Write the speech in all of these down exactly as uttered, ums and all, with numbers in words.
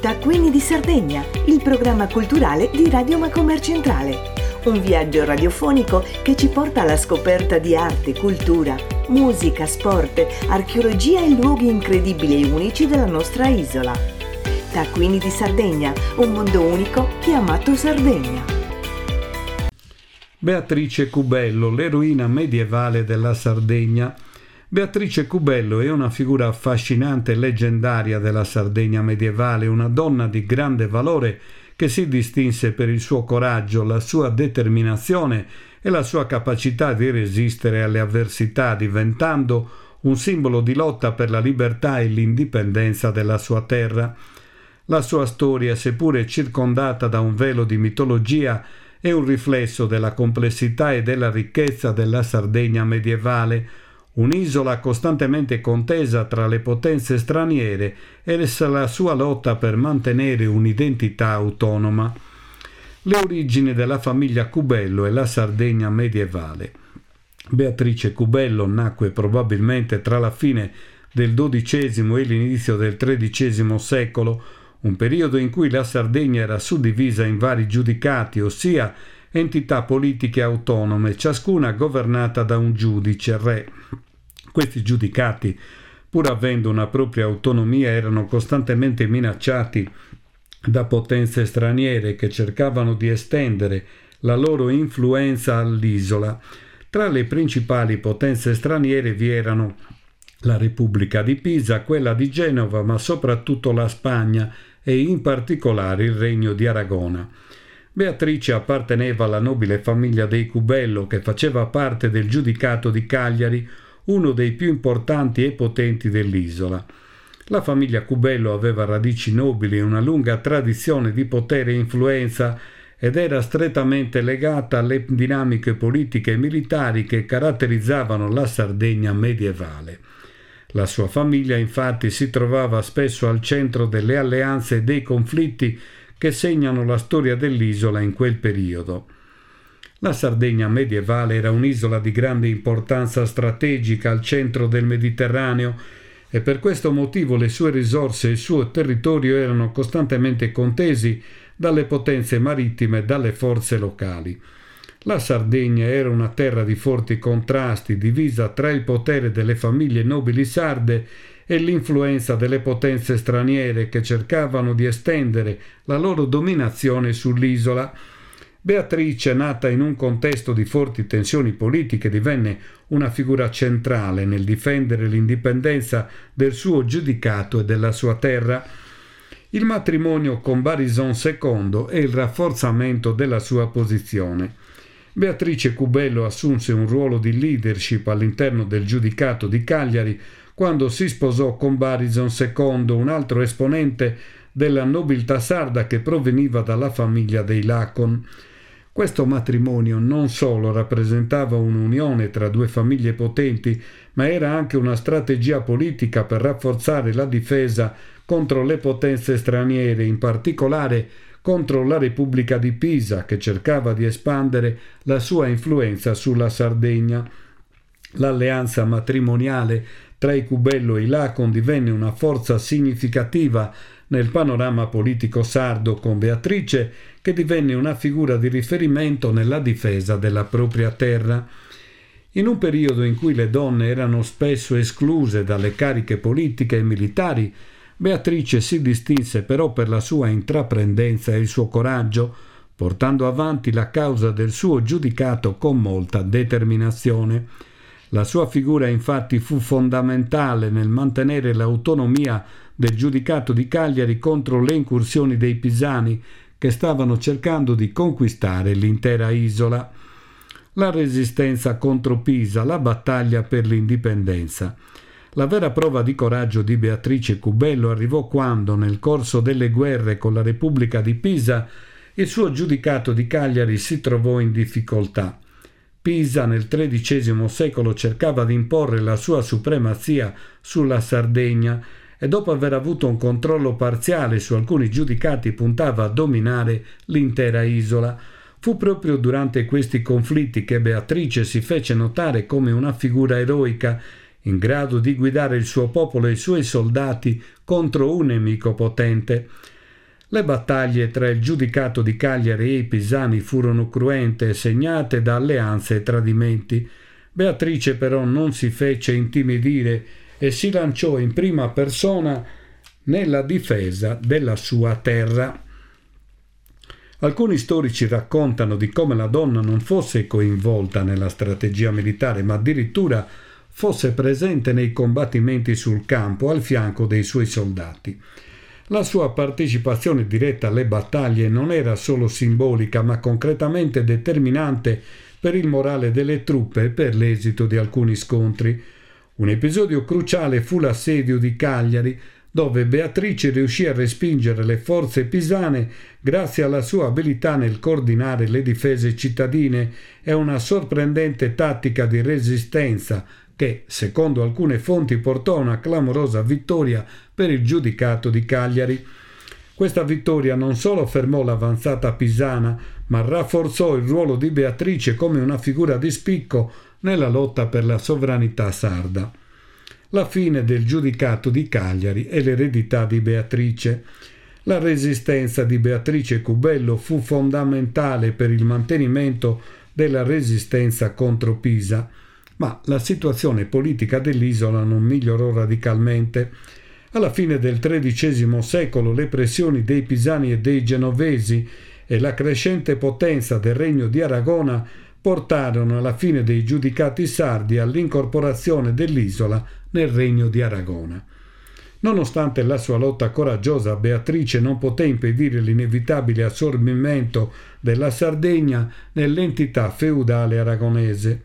Taccuini di Sardegna, il programma culturale di Radio Macomer Centrale. Un viaggio radiofonico che ci porta alla scoperta di arte, cultura, musica, sport, archeologia e luoghi incredibili e unici della nostra isola. Taccuini di Sardegna, un mondo unico chiamato Sardegna. Beatrice Cubello, l'eroina medievale della Sardegna. Beatrice Cubello è una figura affascinante e leggendaria della Sardegna medievale, una donna di grande valore che si distinse per il suo coraggio, la sua determinazione e la sua capacità di resistere alle avversità, diventando un simbolo di lotta per la libertà e l'indipendenza della sua terra. La sua storia, seppure circondata da un velo di mitologia, è un riflesso della complessità e della ricchezza della Sardegna medievale, un'isola costantemente contesa tra le potenze straniere e la sua lotta per mantenere un'identità autonoma. Le origini della famiglia Cubello e la Sardegna medievale. Beatrice Cubello nacque probabilmente tra la fine del dodicesimo e l'inizio del tredicesimo secolo, un periodo in cui la Sardegna era suddivisa in vari giudicati, ossia entità politiche autonome, ciascuna governata da un giudice, re. Questi giudicati, pur avendo una propria autonomia, erano costantemente minacciati da potenze straniere che cercavano di estendere la loro influenza all'isola. Tra le principali potenze straniere vi erano la Repubblica di Pisa, quella di Genova, ma soprattutto la Spagna e in particolare il Regno di Aragona. Beatrice apparteneva alla nobile famiglia dei Cubello, che faceva parte del giudicato di Cagliari, uno dei più importanti e potenti dell'isola. La famiglia Cubello aveva radici nobili e una lunga tradizione di potere e influenza ed era strettamente legata alle dinamiche politiche e militari che caratterizzavano la Sardegna medievale. La sua famiglia infatti si trovava spesso al centro delle alleanze e dei conflitti che segnano la storia dell'isola in quel periodo. La Sardegna medievale era un'isola di grande importanza strategica al centro del Mediterraneo e per questo motivo le sue risorse e il suo territorio erano costantemente contesi dalle potenze marittime e dalle forze locali. La Sardegna era una terra di forti contrasti, divisa tra il potere delle famiglie nobili sarde e l'influenza delle potenze straniere che cercavano di estendere la loro dominazione sull'isola. Beatrice, nata in un contesto di forti tensioni politiche, divenne una figura centrale nel difendere l'indipendenza del suo giudicato e della sua terra. Il matrimonio con Barison secondo e il rafforzamento della sua posizione. Beatrice Cubello assunse un ruolo di leadership all'interno del giudicato di Cagliari quando si sposò con Barison secondo, un altro esponente della nobiltà sarda che proveniva dalla famiglia dei Lacon. Questo matrimonio non solo rappresentava un'unione tra due famiglie potenti, ma era anche una strategia politica per rafforzare la difesa contro le potenze straniere, in particolare contro la Repubblica di Pisa, che cercava di espandere la sua influenza sulla Sardegna. L'alleanza matrimoniale tra i Cubello e i Lacon divenne una forza significativa nel panorama politico sardo, con Beatrice che divenne una figura di riferimento nella difesa della propria terra. In un periodo in cui le donne erano spesso escluse dalle cariche politiche e militari, Beatrice si distinse però per la sua intraprendenza e il suo coraggio, portando avanti la causa del suo giudicato con molta determinazione. La sua figura infatti fu fondamentale nel mantenere l'autonomia del giudicato di Cagliari contro le incursioni dei pisani che stavano cercando di conquistare l'intera isola. La resistenza contro Pisa, la battaglia per l'indipendenza. La vera prova di coraggio di Beatrice Cubello arrivò quando, nel corso delle guerre con la Repubblica di Pisa, il suo giudicato di Cagliari si trovò in difficoltà. Pisa nel tredicesimo secolo cercava di imporre la sua supremazia sulla Sardegna e dopo aver avuto un controllo parziale su alcuni giudicati puntava a dominare l'intera isola. Fu proprio durante questi conflitti che Beatrice si fece notare come una figura eroica in grado di guidare il suo popolo e i suoi soldati contro un nemico potente. Le battaglie tra il giudicato di Cagliari e i pisani furono cruente e segnate da alleanze e tradimenti. Beatrice però non si fece intimidire e si lanciò in prima persona nella difesa della sua terra. Alcuni storici raccontano di come la donna non fosse coinvolta nella strategia militare, ma addirittura fosse presente nei combattimenti sul campo al fianco dei suoi soldati. La sua partecipazione diretta alle battaglie non era solo simbolica, ma concretamente determinante per il morale delle truppe e per l'esito di alcuni scontri. Un episodio cruciale fu l'assedio di Cagliari, dove Beatrice riuscì a respingere le forze pisane grazie alla sua abilità nel coordinare le difese cittadine e una sorprendente tattica di resistenza che, secondo alcune fonti, portò a una clamorosa vittoria per il giudicato di Cagliari. Questa vittoria non solo fermò l'avanzata pisana, ma rafforzò il ruolo di Beatrice come una figura di spicco nella lotta per la sovranità sarda. La fine del giudicato di Cagliari e l'eredità di Beatrice. La resistenza di Beatrice Cubello fu fondamentale per il mantenimento della resistenza contro Pisa, ma la situazione politica dell'isola non migliorò radicalmente. Alla fine del tredicesimo secolo le pressioni dei pisani e dei genovesi e la crescente potenza del regno di Aragona portarono alla fine dei giudicati sardi all'incorporazione dell'isola nel regno di Aragona. Nonostante la sua lotta coraggiosa, Beatrice non poté impedire l'inevitabile assorbimento della Sardegna nell'entità feudale aragonese.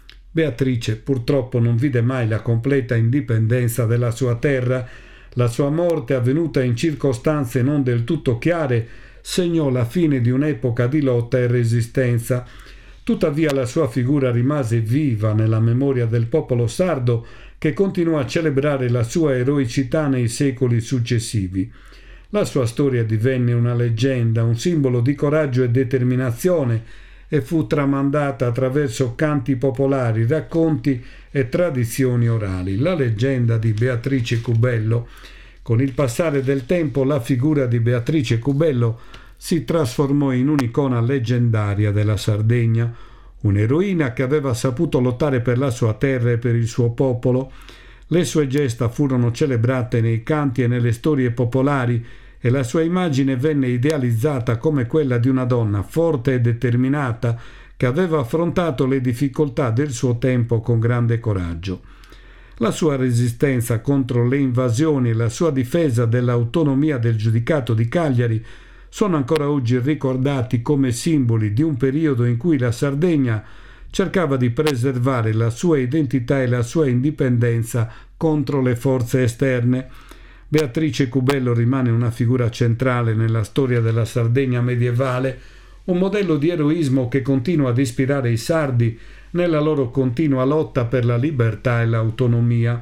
Beatrice purtroppo non vide mai la completa indipendenza della sua terra. La sua morte, avvenuta in circostanze non del tutto chiare, segnò la fine di un'epoca di lotta e resistenza. Tuttavia la sua figura rimase viva nella memoria del popolo sardo, che continuò a celebrare la sua eroicità nei secoli successivi. La sua storia divenne una leggenda, un simbolo di coraggio e determinazione, e fu tramandata attraverso canti popolari, racconti e tradizioni orali. La leggenda di Beatrice Cubello. Con il passare del tempo la figura di Beatrice Cubello si trasformò in un'icona leggendaria della Sardegna, un'eroina che aveva saputo lottare per la sua terra e per il suo popolo. Le sue gesta furono celebrate nei canti e nelle storie popolari e la sua immagine venne idealizzata come quella di una donna forte e determinata che aveva affrontato le difficoltà del suo tempo con grande coraggio. La sua resistenza contro le invasioni e la sua difesa dell'autonomia del giudicato di Cagliari sono ancora oggi ricordati come simboli di un periodo in cui la Sardegna cercava di preservare la sua identità e la sua indipendenza contro le forze esterne. Beatrice Cubello rimane una figura centrale nella storia della Sardegna medievale, un modello di eroismo che continua ad ispirare i sardi nella loro continua lotta per la libertà e l'autonomia.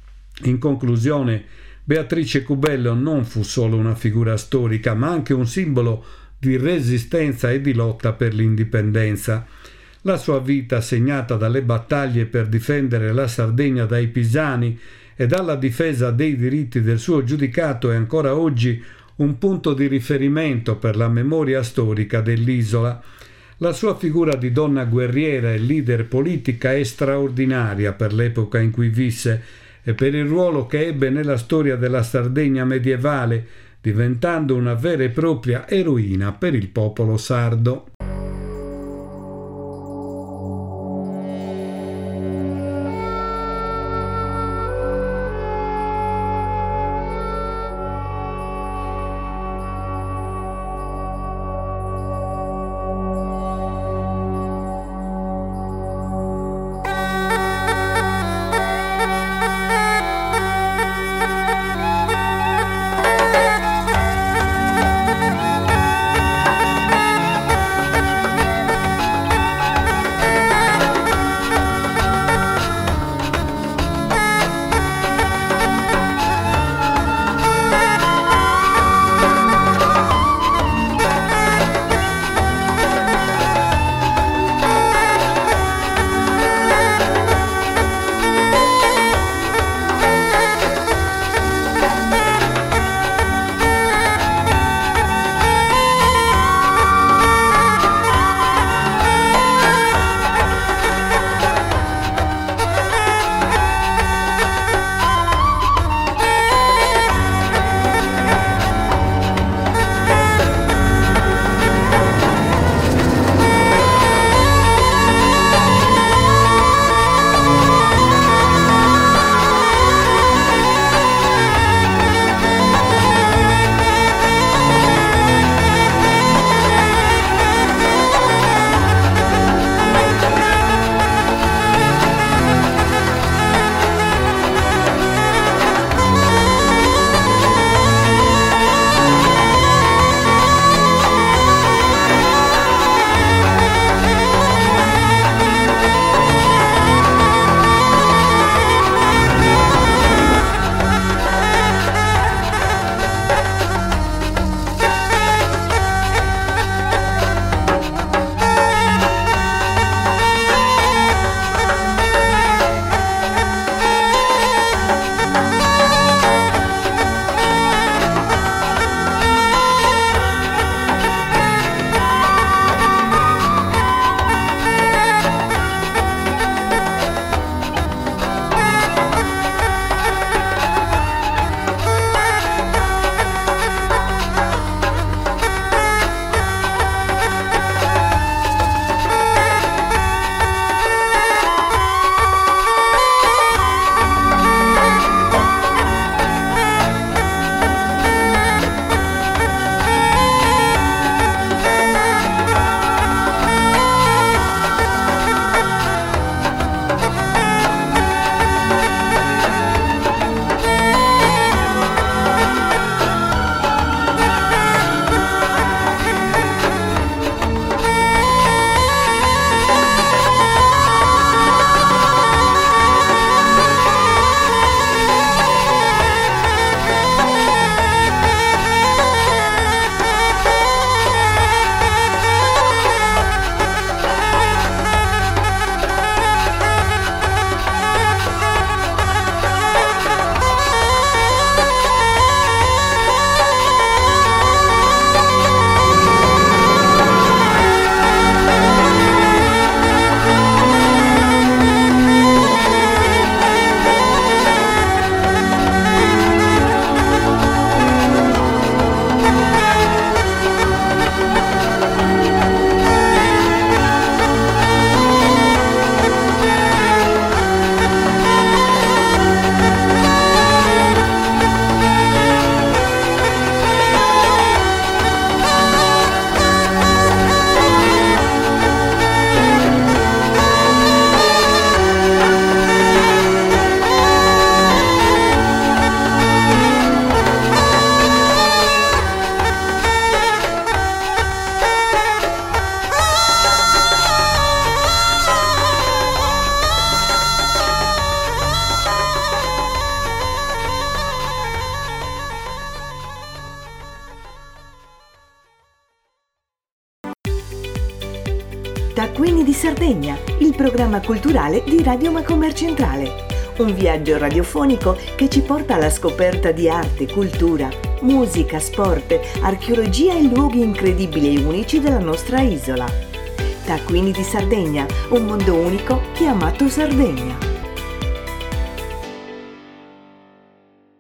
In conclusione, Beatrice Cubello non fu solo una figura storica, ma anche un simbolo di resistenza e di lotta per l'indipendenza. La sua vita, segnata dalle battaglie per difendere la Sardegna dai pisani e dalla difesa dei diritti del suo giudicato, è ancora oggi un punto di riferimento per la memoria storica dell'isola. La sua figura di donna guerriera e leader politica è straordinaria per l'epoca in cui visse e per il ruolo che ebbe nella storia della Sardegna medievale, diventando una vera e propria eroina per il popolo sardo. Taccuini di Sardegna, il programma culturale di Radio Macomer Centrale. Un viaggio radiofonico che ci porta alla scoperta di arte, cultura, musica, sport, archeologia e luoghi incredibili e unici della nostra isola. Taccuini di Sardegna, un mondo unico chiamato Sardegna.